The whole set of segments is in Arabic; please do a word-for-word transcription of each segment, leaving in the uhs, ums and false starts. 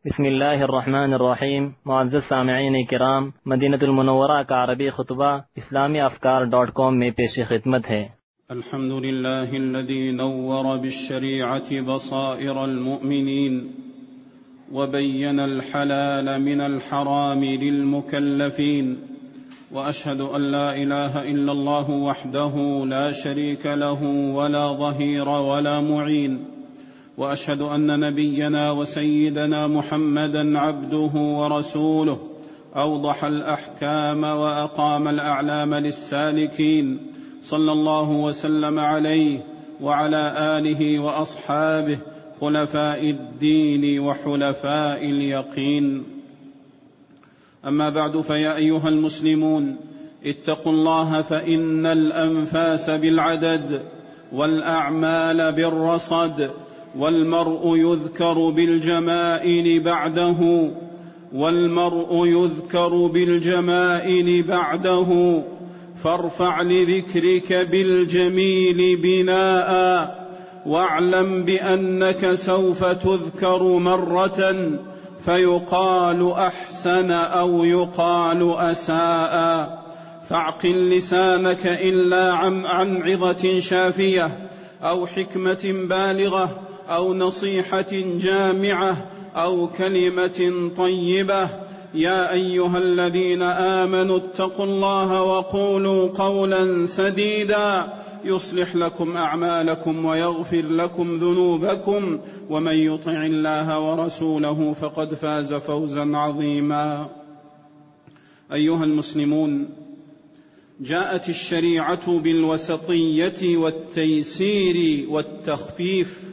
بسم الله الرحمن الرحیم. معزز سامعین کرام، مدینہ المنورہ کا عربی خطبہ اسلامی افکار ڈاٹ کام میں پیش خدمت ہے۔ الحمد لله الذي نور بالشريعة بصائر المؤمنين وبين الحلال من الحرام للمكلفين، وأشهد أن لا إله إلا الله وحده لا شريك له ولا ظهير ولا معين، وأشهد أن نبينا وسيدنا محمدًا عبده ورسوله أوضح الأحكام وأقام الأعلام للسالكين، صلى الله وسلم عليه وعلى آله وأصحابه خلفاء الدين وحلفاء اليقين. أما بعد، فيا أيها المسلمون، اتقوا الله، فإن الأنفاس بالعدد والأعمال بالرصد، والمرء يذكر بالجمائل بعده والمرء يذكر بالجمائل بعده فارفع لذكرك بالجميل بناء، واعلم بأنك سوف تذكر مرة فيقال أحسن أو يقال أساء، فاعقل لسانك إلا عن, عن عظة شافية أو حكمة بالغة أو نصيحة جامعة أو كلمة طيبة. يا أيها الذين آمنوا اتقوا الله وقولوا قولا سديدا يصلح لكم أعمالكم ويغفر لكم ذنوبكم، ومن يطع الله ورسوله فقد فاز فوزا عظيما. أيها المسلمون، جاءت الشريعة بالوسطية والتيسير والتخفيف،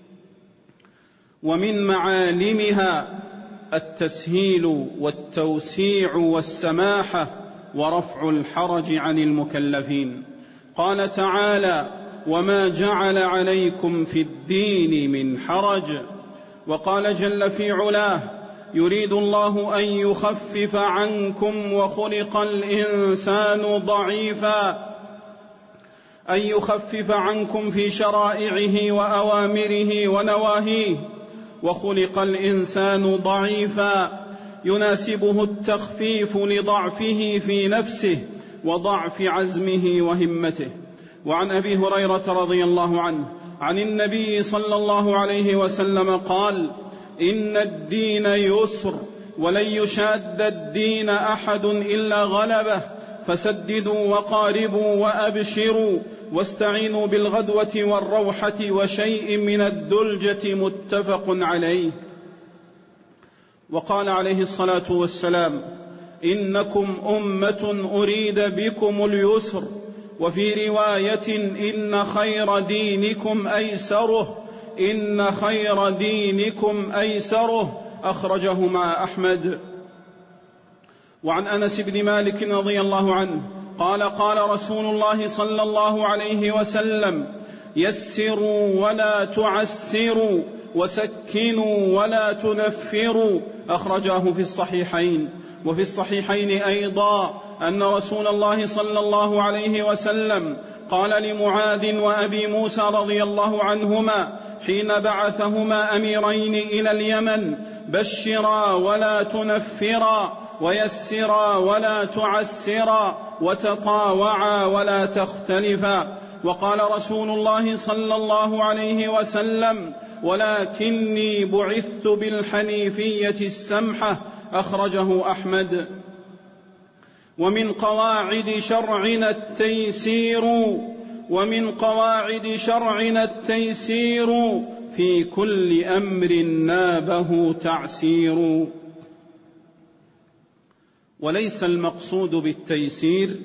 ومن معالمها التسهيل والتوسيع والسماحة ورفع الحرج عن المكلفين. قال تعالى: وما جعل عليكم في الدين من حرج. وقال جل في علاه: يريد الله أن يخفف عنكم وخلق الإنسان ضعيفا، أن يخفف عنكم في شرائعه وأوامره ونواهيه، وخلق الإنسان ضعيفا يناسبه التخفيف لضعفه في نفسه وضعف عزمه وهمته. وعن أبي هريرة رضي الله عنه عن النبي صلى الله عليه وسلم قال: إن الدين يسر ولن يشاد الدين أحد إلا غلبه، فسددوا وقاربوا وأبشروا واستعينوا بالغدوة والروحة وشيء من الدلجة، متفق عليه. وقال عليه الصلاة والسلام: إنكم أمة أريد بكم اليسر، وفي رواية: إن خير دينكم أيسره، إن خير دينكم أيسره، أخرجه مع أحمد. وعن أنس بن مالك رضي الله عنه قال: قال رسول الله صلى الله عليه وسلم: يسروا ولا تعسروا، وسكنوا ولا تنفروا، أخرجاه في الصحيحين. وفي الصحيحين أيضا أن رسول الله صلى الله عليه وسلم قال لمعاذ وأبي موسى رضي الله عنهما حين بعثهما أميرين إلى اليمن: بشرا ولا تنفرا، ويسرا ولا تعسرا، وتطاوعا ولا تختلفا. وقال رسول الله صلى الله عليه وسلم: ولكني بعثت بالحنيفية السمحة، أخرجه أحمد. ومن قواعد شرعنا التيسير ومن قواعد شرعنا التيسير في كل أمر نابه تعسير. وليس المقصود بالتيسير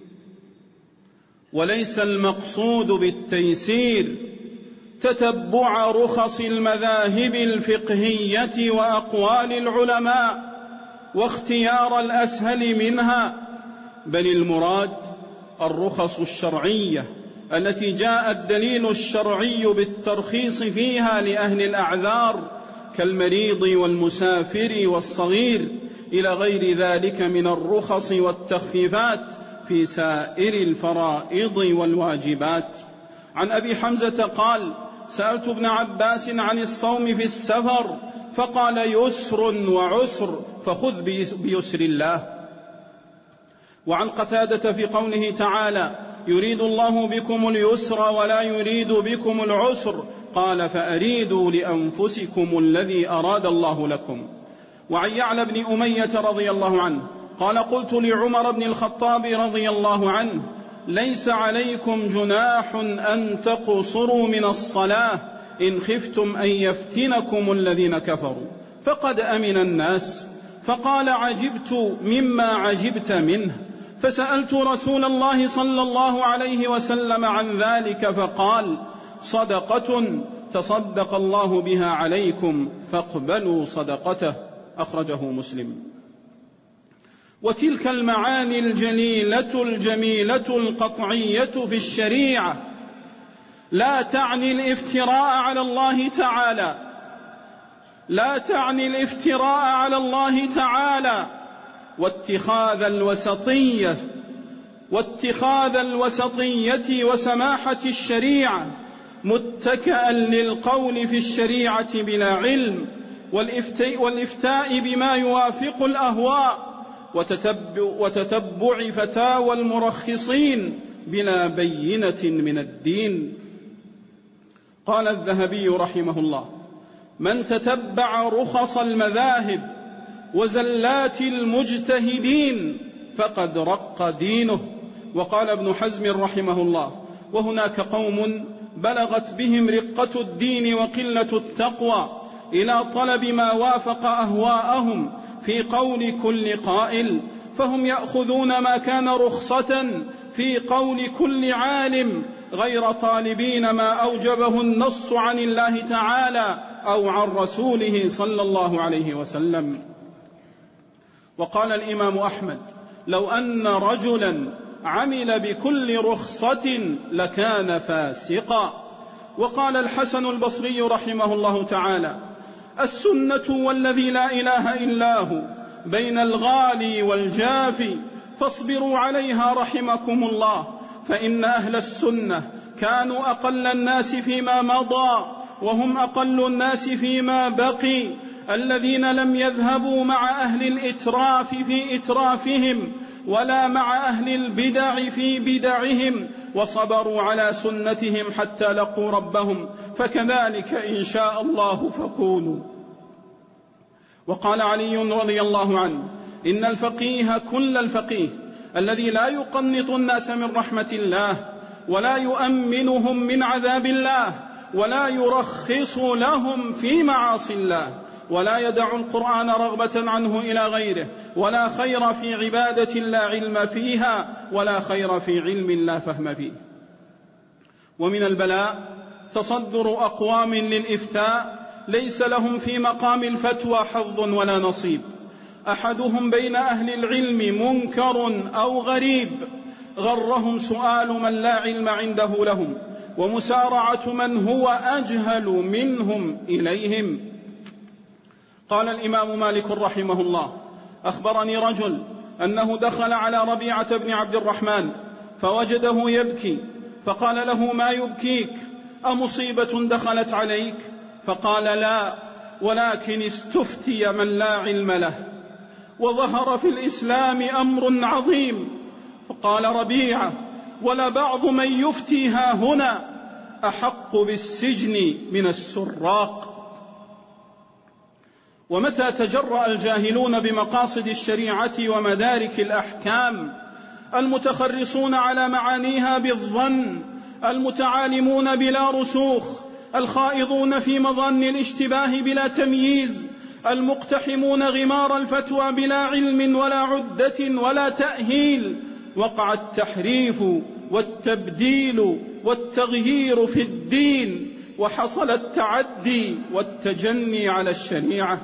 وليس المقصود بالتيسير تتبع رخص المذاهب الفقهية وأقوال العلماء واختيار الأسهل منها، بل المراد الرخص الشرعية التي جاء الدليل الشرعي بالترخيص فيها لأهل الأعذار كالمريض والمسافر والصغير، إلى غير ذلك من الرخص والتخفيفات في سائر الفرائض والواجبات. عن أبي حمزة قال: سألت ابن عباس عن الصوم في السفر فقال يسر وعسر فخذ بيسر الله. وعن قتادة في قوله تعالى يريد الله بكم اليسر ولا يريد بكم العسر قال فأريدوا لأنفسكم الذي أراد الله لكم. وعن يعلى بن أمية رضي الله عنه قال قلت لعمر بن الخطاب رضي الله عنه ليس عليكم جناح أن تقصروا من الصلاة إن خفتم أن يفتنكم الذين كفروا فقد أمن الناس. فقال عجبت مما عجبت منه، فسألت رسول الله صلى الله عليه وسلم عن ذلك فقال صدقة تصدق الله بها عليكم فاقبلوا صدقته، أخرجه مسلم. وتلك المعاني الجليلة الجميلة القطعية في الشريعة لا تعني الافتراء على الله تعالى، لا تعني الافتراء على الله تعالى واتخاذ الوسطية واتخاذ الوسطية وسماحة الشريعة متكئا للقول في الشريعة بلا علم والإفتاء بما يوافق الأهواء وتتبع فتاوى المرخصين بلا بينة من الدين. قال الذهبي رحمه الله من تتبع رخص المذاهب وزلات المجتهدين فقد رق دينه. وقال ابن حزم رحمه الله وهناك قوم بلغت بهم رقة الدين وقلة التقوى إلى طلب ما وافق أهواءهم في قول كل قائل، فهم يأخذون ما كان رخصة في قول كل عالم غير طالبين ما أوجبه النص عن الله تعالى أو عن رسوله صلى الله عليه وسلم. وقال الإمام أحمد لو أن رجلا عمل بكل رخصة لكان فاسقا. وقال الحسن البصري رحمه الله تعالى السنة والذي لا إله إلا هو بين الغالي والجافي فاصبروا عليها رحمكم الله، فإن أهل السنة كانوا أقل الناس فيما مضى وهم أقل الناس فيما بقي، الذين لم يذهبوا مع أهل الإتراف في إترافهم ولا مع أهل البدع في بدعهم وصبروا على سنتهم حتى لقوا ربهم، فكذلك إن شاء الله فكونوا. وقال علي رضي الله عنه إن الفقيه كل الفقيه الذي لا يقنط الناس من رحمة الله ولا يؤمنهم من عذاب الله ولا يرخص لهم في معاصي الله ولا يدع القرآن رغبة عنه إلى غيره ولا خير في عبادة لا علم فيها ولا خير في علم لا فهم فيه. ومن البلاء تصدر أقوام للإفتاء ليس لهم في مقام الفتوى حظ ولا نصيب، أحدهم بين أهل العلم منكر أو غريب غرهم سؤال من لا علم عنده لهم ومسارعة من هو أجهل منهم إليهم. قال الإمام مالك رحمه الله أخبرني رجل أنه دخل على ربيعة بن عبد الرحمن فوجده يبكي فقال له ما يبكيك أمصيبة دخلت عليك؟ فقال لا، ولكن استفتي من لا علم له وظهر في الإسلام أمر عظيم. فقال ربيعة ولبعض من يفتي ها هنا أحق بالسجن من السراق. ومتى تجرأ الجاهلون بمقاصد الشريعة ومدارك الأحكام المتخرصون على معانيها بالظن المتعالمون بلا رسوخ الخائضون في مظن الاشتباه بلا تمييز المقتحمون غمار الفتوى بلا علم ولا عدة ولا تأهيل، وقع التحريف والتبديل والتغيير في الدين وحصل التعدي والتجني على الشريعة.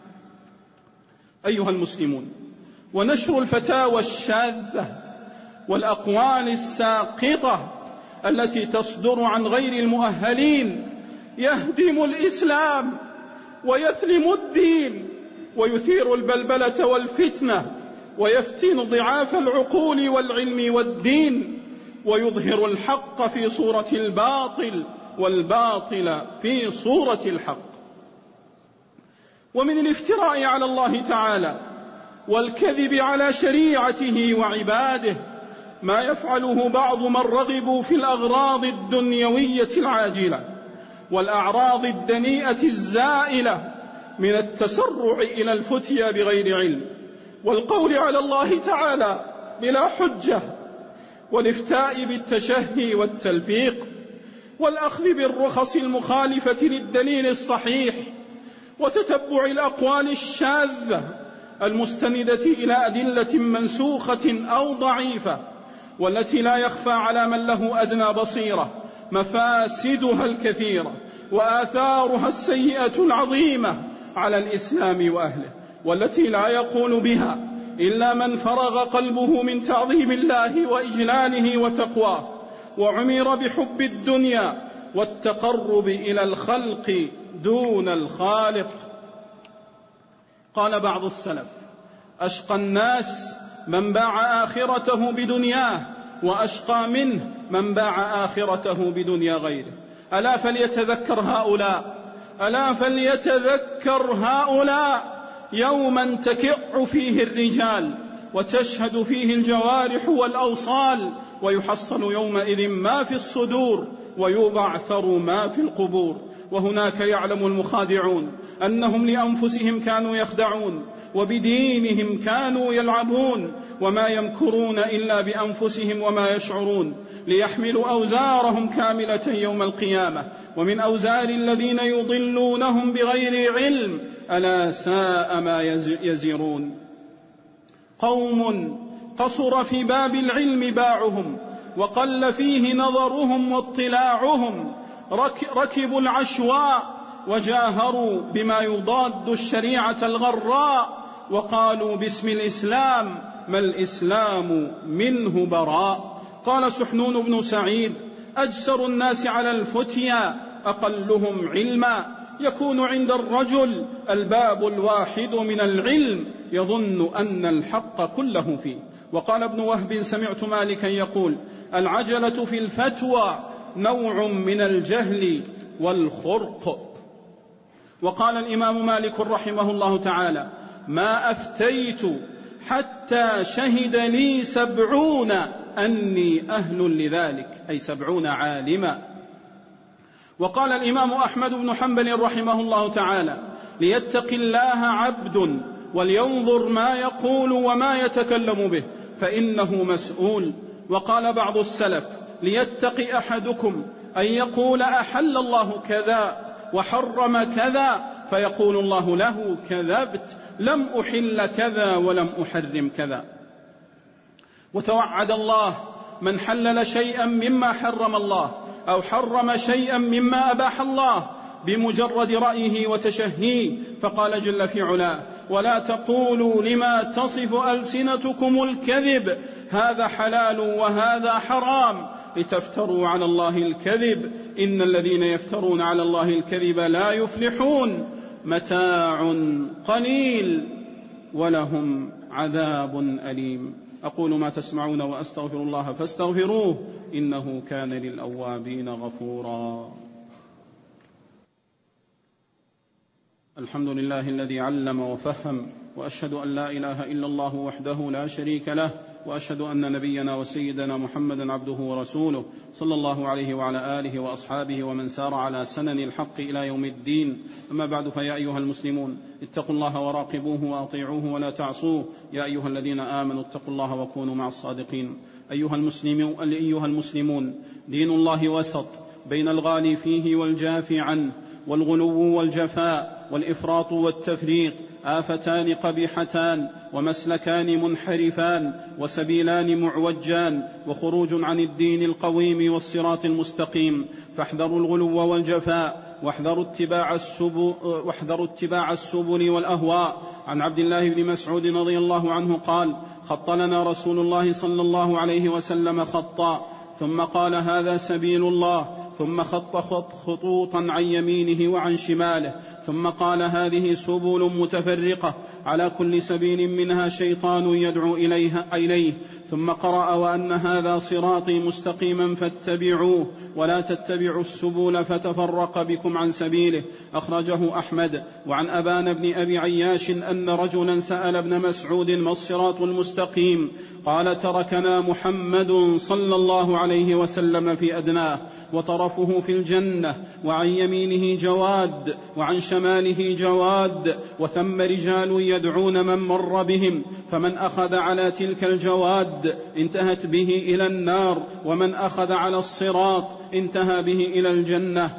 أيها المسلمون، ونشر الفتاوى الشاذة والأقوال الساقطة التي تصدر عن غير المؤهلين يهدم الإسلام ويثلم الدين ويثير البلبلة والفتنة ويفتن ضعاف العقول والعلم والدين ويظهر الحق في صورة الباطل والباطل في صورة الحق. ومن الافتراء على الله تعالى والكذب على شريعته وعباده ما يفعله بعض من رغبوا في الأغراض الدنيوية العاجلة والأعراض الدنيئة الزائلة من التسرع إلى الفتيا بغير علم والقول على الله تعالى بلا حجة والافتاء بالتشهي والتلفيق والأخذ بالرخص المخالفة للدليل الصحيح وتتبع الأقوال الشاذة المستندة إلى أدلة منسوخة أو ضعيفة والتي لا يخفى على من له أدنى بصيرة مفاسدها الكثيرة وآثارها السيئة العظيمة على الإسلام وأهله، والتي لا يقول بها إلا من فرغ قلبه من تعظيم الله وإجلاله وتقواه وعمر بحب الدنيا والتقرب إلى الخلق دون الخالق. قال بعض السلف: أشقى الناس من باع آخرته بدنياه، وأشقى منه من باع آخرته بدنيا غيره. ألا فليتذكر هؤلاء ألا فليتذكر هؤلاء يوما تكع فيه الرجال وتشهد فيه الجوارح والأوصال ويحصل يومئذ ما في الصدور ويبعثر ما في القبور. وهناك يعلم المخادعون أنهم لأنفسهم كانوا يخدعون وبدينهم كانوا يلعبون وما يمكرون إلا بأنفسهم وما يشعرون ليحملوا أوزارهم كاملة يوم القيامة ومن أوزار الذين يضلونهم بغير علم ألا ساء ما يزرون. قوم قصر في باب العلم باعهم وقل فيه نظرهم واطلاعهم، ركبوا العشواء وجاهروا بما يضاد الشريعة الغراء وقالوا باسم الإسلام ما الإسلام منه براء. قال سحنون بن سعيد: أجسر الناس على الفتيا أقلهم علما، يكون عند الرجل الباب الواحد من العلم يظن أن الحق كله فيه. وقال ابن وهب: سمعت مالكا يقول: العجلة في الفتوى نوع من الجهل والخرق. وقال الإمام مالك رحمه الله تعالى: ما أفتيت حتى شهد لي سبعون أني أهل لذلك، أي سبعون عالما. وقال الإمام أحمد بن حنبل رحمه الله تعالى: ليتق الله عبد ولينظر ما يقول وما يتكلم به فإنه مسؤول. وقال بعض السلف: ليتق أحدكم أن يقول أحل الله كذا وحرم كذا فيقول الله له: كذبت، لم أحل كذا ولم أحرم كذا. وتوعد الله من حلل شيئا مما حرم الله أو حرم شيئا مما أباح الله بمجرد رأيه وتشهيه، فقال جل في علاه: ولا تقولوا لما تصف ألسنتكم الكذب هذا حلال وهذا حرام لتفتروا على الله الكذب إن الذين يفترون على الله الكذب لا يفلحون، متاع قليل ولهم عذاب أليم. أقول ما تسمعون وأستغفر الله فاستغفروه إنه كان للأوابين غفورا. الحمد لله الذي علم وفهم، وأشهد أن لا إله إلا الله وحده لا شريك له، وأشهد أن نبينا وسيدنا محمدا عبده ورسوله صلى الله عليه وعلى آله وأصحابه ومن سار على سنن الحق إلى يوم الدين. أما بعد، فيا أيها المسلمون اتقوا الله وراقبوه وأطيعوه ولا تعصوه. يا أيها الذين آمنوا اتقوا الله وكونوا مع الصادقين. أيها المسلمون, أيها المسلمون دين الله وسط بين الغالي فيه والجافي عنه، والغلو والجفاء والإفراط والتفريط آفتان قبيحتان ومسلكان منحرفان وسبيلان معوجان وخروج عن الدين القويم والصراط المستقيم. فاحذروا الغلو والجفاء واحذروا اتباع السبل, واحذروا اتباع السبل والأهواء. عن عبد الله بن مسعود رضي الله عنه قال: خط لنا رسول الله صلى الله عليه وسلم خطا ثم قال: هذا سبيل الله، ثم خط خطوطا عن يمينه وعن شماله، ثم قال: هذه سبل متفرقة على كل سبيل منها شيطان يدعو إليها إليه. ثم قرأ: وأن هذا صراطي مستقيما فاتبعوه ولا تتبعوا السبل فتفرق بكم عن سبيله. أخرجه أحمد. وعن أبان بن أبي عياش أن رجلا سأل ابن مسعود: ما الصراط المستقيم؟ قال: تركنا محمد صلى الله عليه وسلم في أدناه، وطرفه في الجنة، وعن يمينه جواد وعن شماله جواد، وثم رجال يدعون من مر بهم، فمن أخذ على تلك الجواد انتهت به إلى النار، ومن أخذ على الصراط انتهى به إلى الجنة.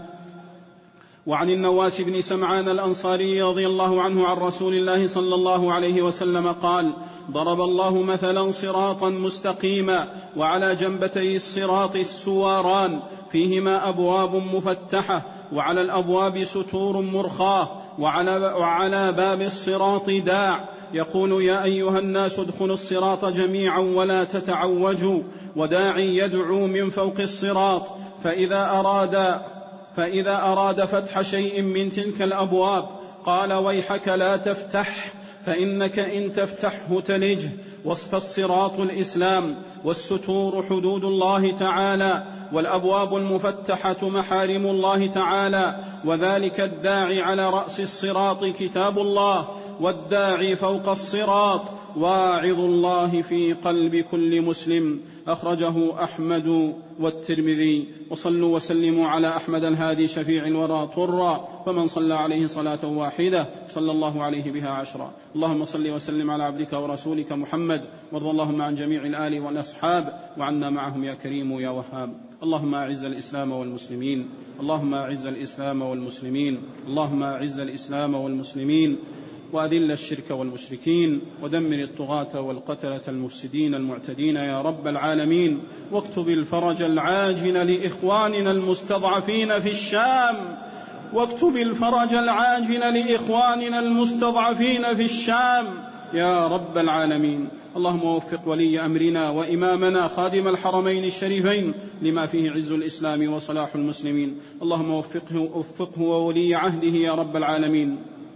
وعن النواس بن سمعان الأنصاري رضي الله عنه عن رسول الله صلى الله عليه وسلم قال: ضرب الله مثلا صراطا مستقيما، وعلى جنبتي الصراط السواران فيهما أبواب مفتحة، وعلى الأبواب ستور مرخاة، وعلى, وعلى باب الصراط داع يقول: يا أيها الناس ادخلوا الصراط جميعا ولا تتعوجوا، وداعي يدعو من فوق الصراط، فإذا أراد فإذا أراد فتح شيء من تلك الأبواب قال: ويحك لا تفتح، فإنك إن تفتحه تلجه. فالصراط الإسلام، والستور حدود الله تعالى، والأبواب المفتحة محارم الله تعالى، وذلك الداعي على رأس الصراط كتاب الله، والداعي فوق الصراط واعظ الله في قلب كل مسلم. أخرجه أحمد والترمذي. وصلوا وسلموا على أحمد الهادي شفيع الورى طرا، فمن صلى عليه صلاة واحدة صلى الله عليه بها عشرا. اللهم صل وسلم على عبدك ورسولك محمد، وارض اللهم عن جميع الآل والأصحاب، وعنا معهم يا كريم يا وهاب. اللهم أعز الإسلام والمسلمين، اللهم أعز الإسلام والمسلمين، اللهم أعز الإسلام والمسلمين، وأذل الشرك والمشركين، ودمر الطغاة والقتلة المفسدين المعتدين يا رب العالمين. واكتب الفرج العاجل لإخواننا المستضعفين في الشام، واكتب الفرج العاجل لإخواننا المستضعفين في الشام يا رب العالمين. اللهم وفق ولي أمرنا وإمامنا خادم الحرمين الشريفين لما فيه عز الإسلام وصلاح المسلمين. اللهم وفقه, وفقه وولي عهده يا رب العالمين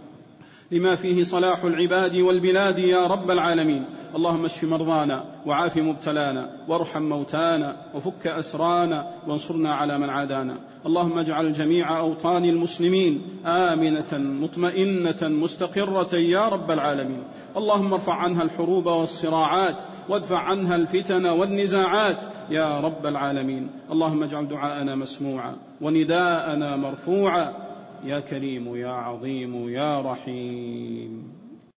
لما فيه صلاح العباد والبلاد يا رب العالمين. اللهم اشف مرضانا، وعاف مبتلانا، وارحم موتانا، وفك أسرانا، وانصرنا على من عادانا. اللهم اجعل جميع أوطان المسلمين آمنة مطمئنة مستقرة يا رب العالمين. اللهم ارفع عنها الحروب والصراعات، وادفع عنها الفتن والنزاعات يا رب العالمين. اللهم اجعل دعاءنا مسموعا ونداءنا مرفوعا يا كريم يا عظيم يا رحيم.